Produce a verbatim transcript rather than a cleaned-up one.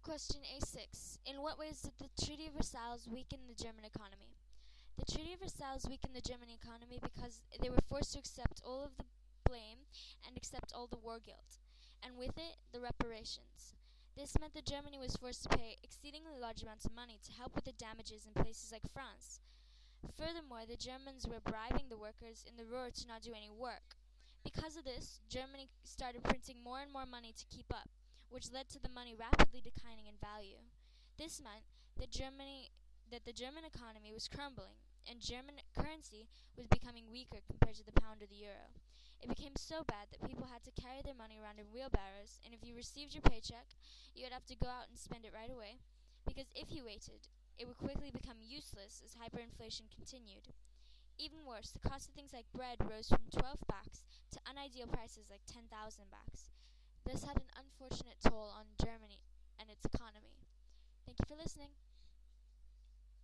Question A six. In what ways did the Treaty of Versailles weaken the German economy? The Treaty of Versailles weakened the German economy because they were forced to accept all of the blame and accept all the war guilt, and with it, the reparations. This meant that Germany was forced to pay exceedingly large amounts of money to help with the damages in places like France. Furthermore, the Germans were bribing the workers in the Ruhr to not do any work. Because of this, Germany started printing more and more money to keep up, which led to the money rapidly declining in value. This meant that Germany that the German economy was crumbling, and German currency was becoming weaker compared to the pound or the euro. It became so bad that people had to carry their money around in wheelbarrows, and if you received your paycheck, you would have to go out and spend it right away, because if you waited, it would quickly become useless as hyperinflation continued. Even worse, the cost of things like bread rose from twelve backs to unideal prices like ten thousand backs. This had an unfortunate toll on Germany and its economy. Thank you for listening.